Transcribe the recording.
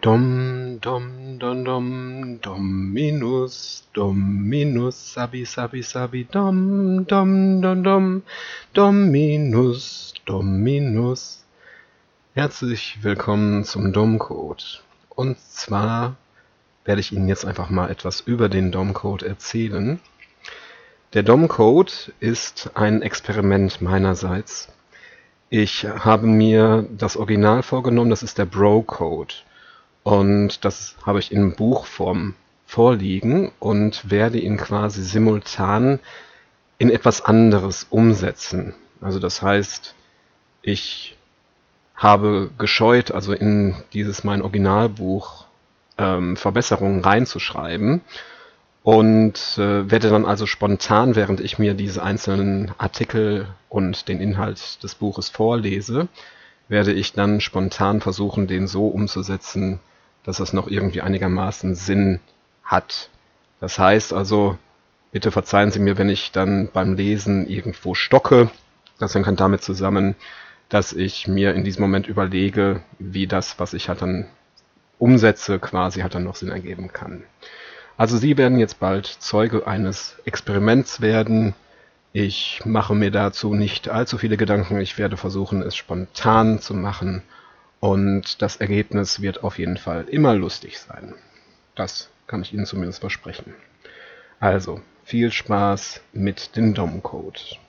Dom, dom, dom, dom, dominus, dominus, sabi, sabi, sabi, dom, dom, dom, dom, dominus, dominus. Herzlich willkommen zum Domcode. Und zwar werde ich Ihnen jetzt einfach mal etwas über den Domcode erzählen. Der Domcode ist ein Experiment meinerseits. Ich habe mir das Original vorgenommen, das ist der Bro-Code. Und das habe ich in Buchform vorliegen und werde ihn quasi simultan in etwas anderes umsetzen. Also das heißt, ich habe gescheut, also in dieses mein Originalbuch Verbesserungen reinzuschreiben und werde dann also spontan, während ich mir diese einzelnen Artikel und den Inhalt des Buches vorlese, werde ich dann spontan versuchen, den so umzusetzen, dass es noch irgendwie einigermaßen Sinn hat. Das heißt also, bitte verzeihen Sie mir, wenn ich dann beim Lesen irgendwo stocke. Das hängt dann damit zusammen, dass ich mir in diesem Moment überlege, wie das, was ich halt dann umsetze, quasi halt dann noch Sinn ergeben kann. Also Sie werden jetzt bald Zeuge eines Experiments werden. Ich mache mir dazu nicht allzu viele Gedanken. Ich werde versuchen, es spontan zu machen. Und das Ergebnis wird auf jeden Fall immer lustig sein. Das kann ich Ihnen zumindest versprechen. Also, viel Spaß mit dem Domcode.